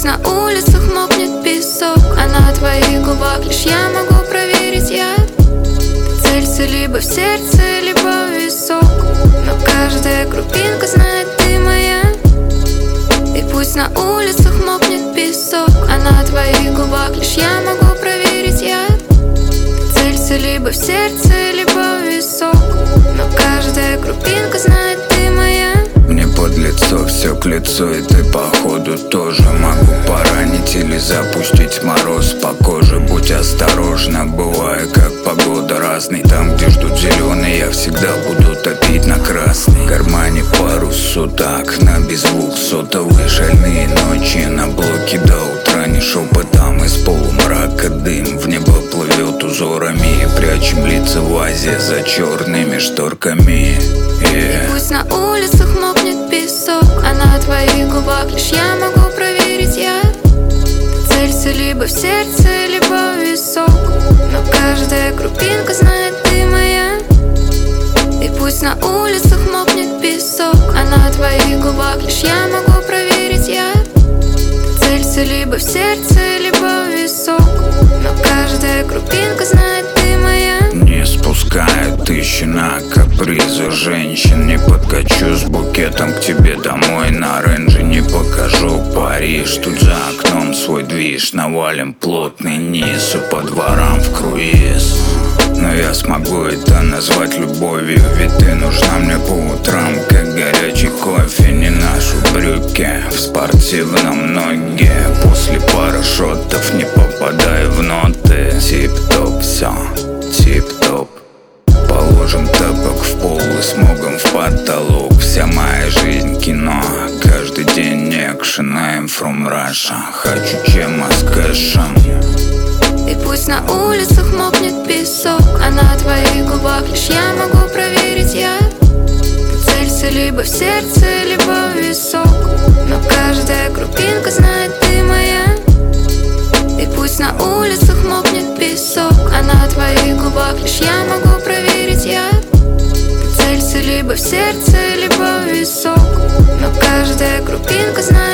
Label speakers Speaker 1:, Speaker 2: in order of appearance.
Speaker 1: пусть на улицах мокнет песок, а на твоих губах лишь я могу проверить яд. Целься либо в сердце, либо в висок, но каждая крупинка знает, ты моя. И пусть на улицах мокнет песок, а на твоих губах лишь я могу проверить яд. Целься либо в сердце, либо в висок, но каждая крупинка знает, ты моя.
Speaker 2: Мне под лицо все к лицу, и ты походу тоже. Могу поранить или запустить мороз по коже. Будь осторожна, бывает как погода разный. Там, где ждут зеленый, я всегда буду топить на красный. В кармане пару суток, на беззвук сотовый. Шальные ночи на блоке до утра, не шепотом из полумрака дым. В небо плывет узорами, прячем лица в вазе за черными шторками.
Speaker 1: Пусть на улицах мокнет песок, а на твоих губах лишь я могу проверить яд. Целься либо в сердце, либо в висок, но каждая крупинка знает, ты моя. И пусть на улицах мокнет песок, а на твоих губах лишь я могу проверить яд. Целься либо в сердце, либо в висок, но каждая крупинка знает, ты моя.
Speaker 2: Не спускаю тысячи на капризы женщин. Не подкачу с букетом к тебе домой на рейнже. Не покажу Париж, тут за окном свой движ. Навалим плотный низ и по дворам в круиз. Но я смогу это назвать любовью, ведь ты нужна мне по утрам, как горячий кофе. Не ношу брюки в спортивном ноге. После пары шотов не попадаю в ноты. Тип-топ, все, тип-топ. Положим тапок в пол и смогом в потолок. Вся моя жизнь кино, каждый день экшен. I'm from Russia, хочу чема с кэшем.
Speaker 1: И пусть на улицах мокнет песок, а на твоих губах лишь я могу проверить яд. Целься либо в сердце, либо в висок, но каждая крупинка знает, ты моя. И пусть на улицах мокнет песок, а на твоих губах лишь я могу проверить яд. Целься либо в сердце, либо в висок, но каждая крупинка знает.